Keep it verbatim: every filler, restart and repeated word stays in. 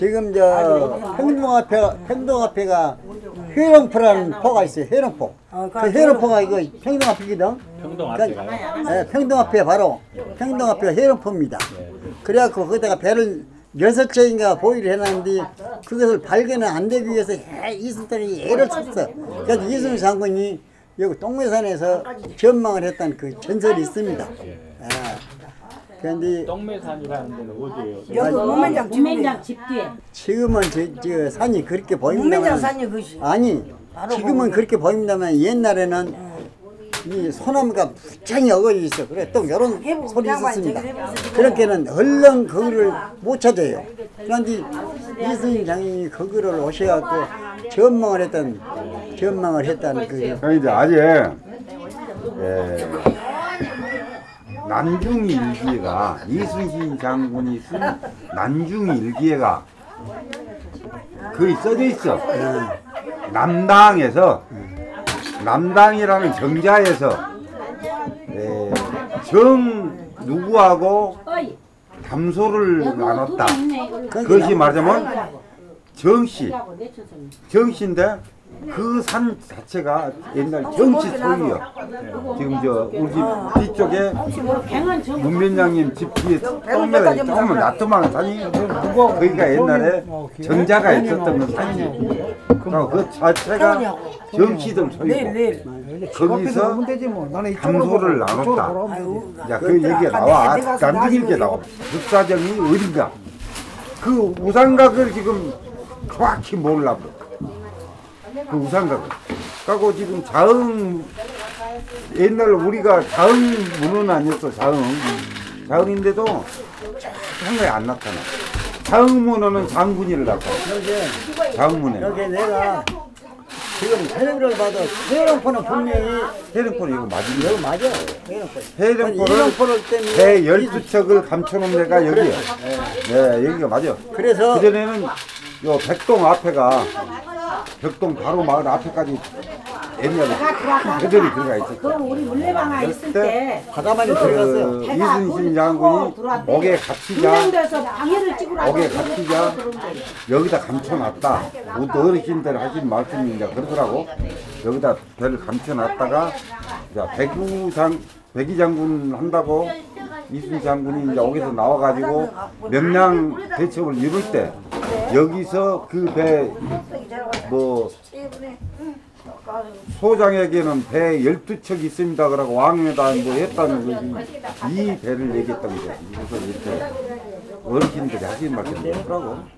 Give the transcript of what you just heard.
지금 저 평동앞에 평동앞에가 회령포라는 포가 있어요. 회령포. 그 회령포가 이거 평동앞이거든. 평동 앞에가요? 네, 평동앞에 바로 평동앞에가 회령포입니다. 그래갖고 거기다가 배를 여섯 척인가 보이를 해놨는데 그것을 발견을 안 되기 위해서 이순신이 애를 썼어. 그래서 이순신 장군이 여기 똥매산에서 전망을 했다는 그 전설이 있습니다. 예. 그런데 똥매산이라는 데는 어디예요? 여기 무면장 무면장 집 뒤에. 지금은 저, 저 산이 그렇게 무면장 보입니다만 산이 그것이. 아니 지금은 그렇게 보입니다만 옛날에는 이 소나무가 무창이 어거져 있어. 그래 또 이런 소리 있었습니다. 그렇게는 얼른 그거를 못 찾아요. 그런데 이순신 장군이 그거를 오셔갖고 전망을 했던 전망을 했다는 그 그런데 아직 예, 난중이 일기가 이순신 장군이 쓴 난중이 일기가 거기 써져 있어. 남당에서 남당이라는 정자에서 에, 정 누구하고 담소를 나눴다. 그것이 말하자면 정씨, 정씨인데 그 산 자체가 옛날 정씨 소유요. 지금 저 우리 집 뒤쪽에 문면장님 집 뒤에 똥매가 조금만 나트만 산이 거기가 옛날에 정자가 있었던 그 산이에요. 그 자체가 정씨들 소유고 거기서 담소를 나눴다. 자, 그 얘기가 나와. 남중일기에 나와. 역사적이 어딘가. 그 우상각을 지금 정확히 몰라. 그 우상각을. 그리고 지금 자흥, 옛날 우리가 자흥 문헌 아니었어, 자흥. 자흥인데도 정확하게 안 나타나. 자흥 문헌은 장군이를 나타나. 자흥문에. 여기 내가 지금 텔레비를 봐도 회령포는 분명히 해령포는 이거 맞지? 여기 맞아. 회령포. 해령포를 회령포를 때문에 배 열두 척을 감춰놓은 데가 여기야. 네, 여기가 맞아. 그래서 그전에는 요 백동 앞에가 백동 바로 마을 앞에까지 옛날에 배들이 들어가 있었어. 그럼 우리 물레방아 있을 때 바다만이 들어갔어요. 그 이순신 장군이 옥에 갇히자, 분명돼서 방해를 찍으라고 옥에 갇히자 여기다 감춰놨다. 우리 어르신들 하신 말씀이 이제 그러더라고. 여기다 배를 감춰놨다가 이제 백우장 백이 장군 한다고 이순신 장군이 이제 옥에서 나와가지고 명량 대첩을 이룰 때 여기서 그 배 뭐 소장에게는 배 열두 척 있습니다. 그러고 왕에다 뭐 했다는 거지. 이 배를 얘기했던 거죠. 그래서 이렇게 어르신들이 하신 말씀이 그러더라고.